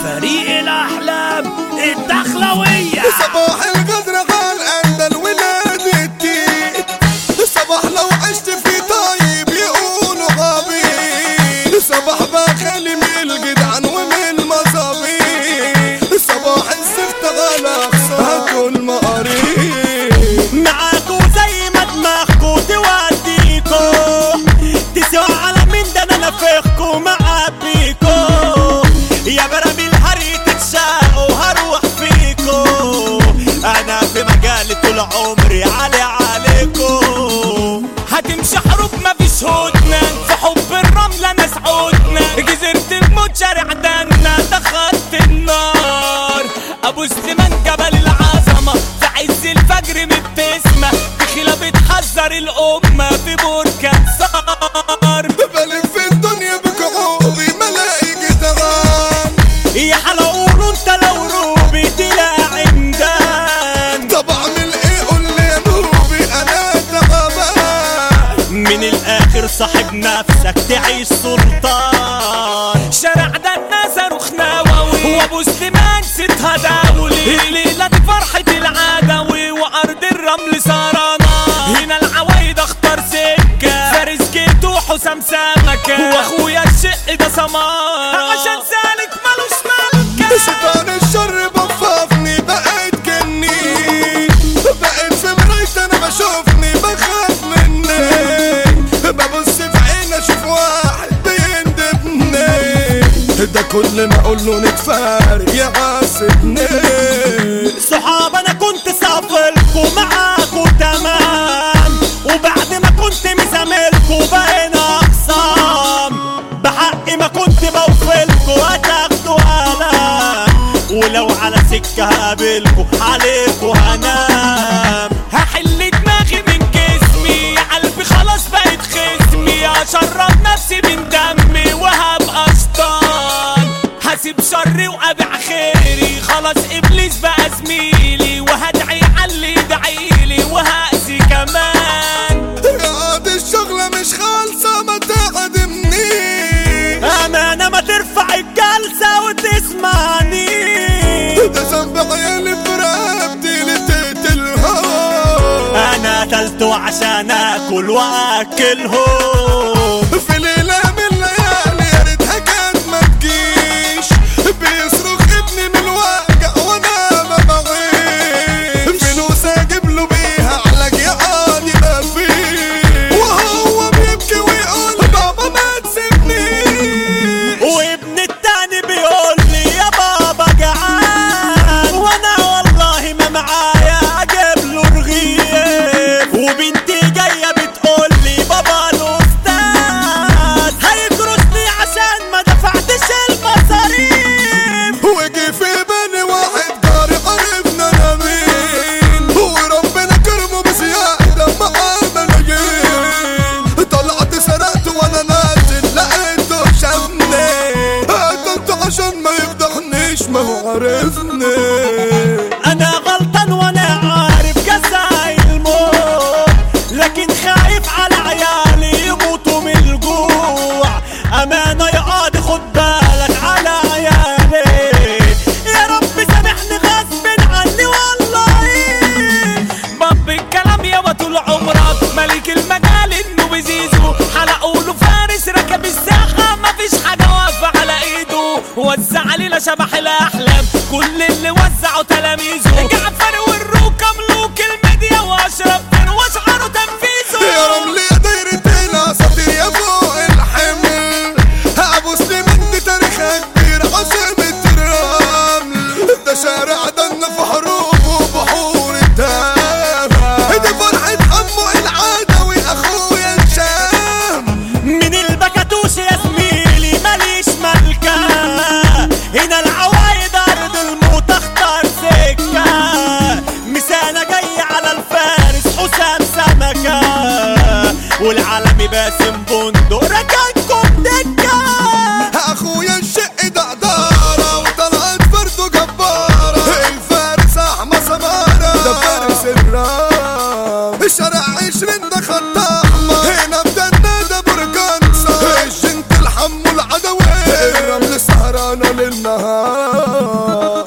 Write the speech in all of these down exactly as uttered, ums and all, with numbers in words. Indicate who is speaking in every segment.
Speaker 1: فريق الأحلام الدخلوية.
Speaker 2: صباح القدر غالقنا الولاد التيت، صباح لو عشت في طيب يقولوا غبي، صباح بخلي من الجدعان ومن المصابيح، صباح الزفت غلق هاتوا المقاريب.
Speaker 1: معاكو زي ما دماغكو توديكو، تسوى على مين ده انا نفخكو معبيكو، يا براميل هري تتشاقوا هروح فيكو، انا في مجالي طول عمري علي عليكو. هتمشي حروب مفيش هدنة، في حب الرملة ناس عودنا، جزيرة الموت شارع دنا ده خط النار، ابو سليمان جبل العظمة في عز الفجر مبتسمة، بخيلة بتحذر الامة في بركان صار.
Speaker 2: بلف في الدنيا بكعوبي ملاقي جدعان،
Speaker 1: يا حلا قولوا انت لو روبي تلاقي عمدان.
Speaker 2: طب اعمل ايه قول لي يا نوبي انا تعبان،
Speaker 1: من الاخر صاحب نفسك تعيش سلطان. شارع ده الناس رخناوي وابو سليمان ستها داولي، الليله دي فرحه العدوي وارض الرمل سهرانه، هنا العوايد اختار سكه، فارس جيتو حسام سمكه، واخويا الشق ده سمار عشان سالك مالوش ملكه.
Speaker 2: شيطان الشر بفافني بقيت جني، بقيت في مراية انا بشوفني بخاف مني، ببص في عيني اشوف واحد بيندبني، ده كل ما اقول له نتفارق يعصبني.
Speaker 1: صحاب انا كنت صافلكوا معاكوا تمام، وبعد ما كنت مزاملكوا بقينا اقسام، بحقي ما كنت بوفلكوا هتاخدوا انا، ولو على سكة هقابلكوا عليكوا هنام. هحل دماغي من جسمي قلبي خلاص بقت خصمي، اشرب نفسي من دمي وهبقى شطان، هسيب شري وابيع خيري، خلاص ابليس بقى زميلي، وهدعي علي يدعيلي وهأذي كمان.
Speaker 2: يا دي الشغلة مش خالصة ما تقدمني،
Speaker 1: امانة ما ترفع الجلسة وتسمعني،
Speaker 2: ده ذنب عيالي في رقبتي اللي تقتلهم،
Speaker 1: انا قتلته عشان اكل واكلهم.
Speaker 2: في ليلة من الليالي يا ريتها كانت ما تجيش، بيصرخ ابني من الوجع وانا ما بعيش، فلوس اجيب له بيها علاج يقعد ما فيه، وهو بيبكي ويقول بابا ما تسيبنيش،
Speaker 1: وابن التاني بيقول لي يا بابا جعان، وانا والله ما معايا اجيب له رغيف، وبنتي جايه بتقول لي بابا الاستاذ هيجرسني عشان ما دفعتش المصاريف،
Speaker 2: وجي في بالي واحد جاري عرفنا انا مين، وربنا كرمه بزيادة مع الملايين، طلعت سرقت وانا نازل لقيته شافني، قتلته عشان ما يفضحنيش ما هو عرفني.
Speaker 1: انا غلطان وانا عارف جزاء الموت، لكن خايف على عيالي يموتوا من الجوع، امانه يا قاضي خد بالك على عيالي، يا رب سامحني غصب عني والله. باب الكلام يابا طول عمرك ملك المجال انه بزيزو، حلقوا له فارس ركب الساحه مفيش حاجه واقفه على ايده، وزع علينا شبح الاحلام كل اللي وزعوا تلاميذه، جعفر والروكه ملوك الميديا واشرف بن واشعروا تنفيذه.
Speaker 2: يا رملي يا دايرة الاساطير يا فوق الحمل، ابو سليمان دي تاريخها كبير عاصمة الرمل، ده شارع دنا في حروب وبحور الدم، دي فرحة عمو العدوي اخويا الشام،
Speaker 1: من البكاتوش يا زميلي ماليش ملكة، هنا العوايد ارض الموت اختار سكة،
Speaker 2: النهار.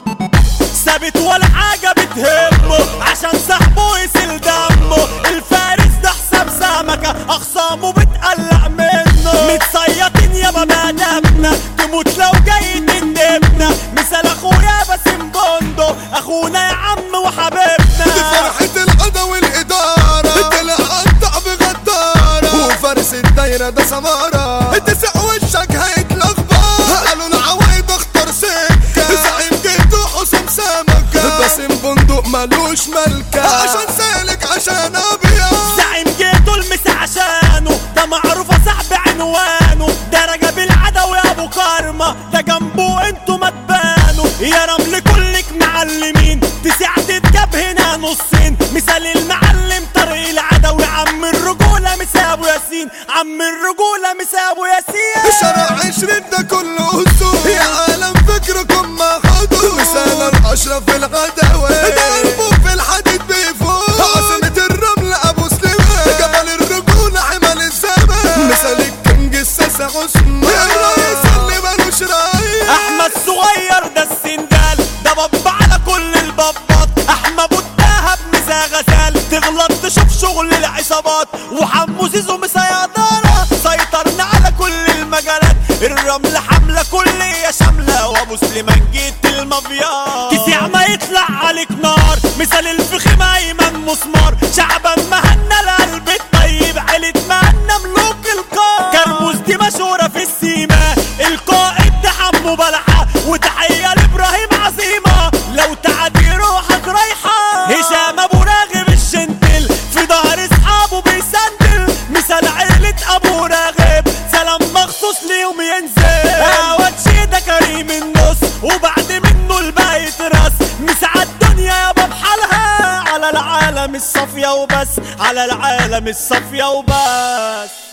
Speaker 1: ثابت ولا حاجة بتهمه عشان صاحبه يسيل دمه، الفارس ده حساب سمكة أخصامه بتقلق منه، متصيطين يابا بأدبنا تموت لو جاي تندبنا، مثال أخويا باسم بندق أخونا يا عم وحبيبنا.
Speaker 2: دي فرحة القضا والإدارة طلع قطع بغدارة، وفارس الدايرة ده سمارة تسع وشك هيتلخبط، قالوا العوايد اختار سكة زعيم جيته حسام سمكة، باسم بندق مالوش ملكة عشان سالك عشان أبيض،
Speaker 1: زعيم جيته المسا عشانه ده معروف صاحب عنوانه، ده رجب العدوي أبو كرمة ده جنبه انتوا ما تبانوا، يا رمل كلك معلمين تسع تتجاب هنا نصين، مثال المعلم طارق العدوي عم الرجولة مسا أبو ياسين، عم الرجولة مسا أبو ياسين.
Speaker 2: شارع عشرين ده كله أسود يا عالم فكركم ما خدوا، مثال الأشرف الغداوي ده قلبه في الحديد بيفوت، عاصمة الرمل أبو سليمان جبل الرجولة حمل الزمان، مثال الكنج الساسة عثمان الرئيس اللي مالوش رئيس،
Speaker 1: أحمد صغير ده السندال ده بابا على كل البابات، أحمد أبو الدهب مسا غزال تغلط تشوف شغل العصابات، وحمو زيزو مسيطرة سيطرنا على كل المجالات، الرمل حملة كلية شاملة وأبو سليمان جيت المافيات، تسيع ما يطلع عليك نار مثال الفخم أيمن مسمار، شعبا مهنا القلب الطيب عيلة مهنا ملوك القار، كرموز دي مشهورة في السيما القائد ده حمو بلحة، وتحية لإبراهيم عظيمة لو تعدي روحك رايحة، هشام أبو راغب الشنتل في ظهر أصحابه بيسندل، مثال عيلة أبو راغب سلام مخصوص ليهم ينزل، هواد شيدة كريم النص وبعد منه الباقي يترس، مسعى الدنيا يابا بحالها على العالم الصافية وبس، على العالم الصافية وبس.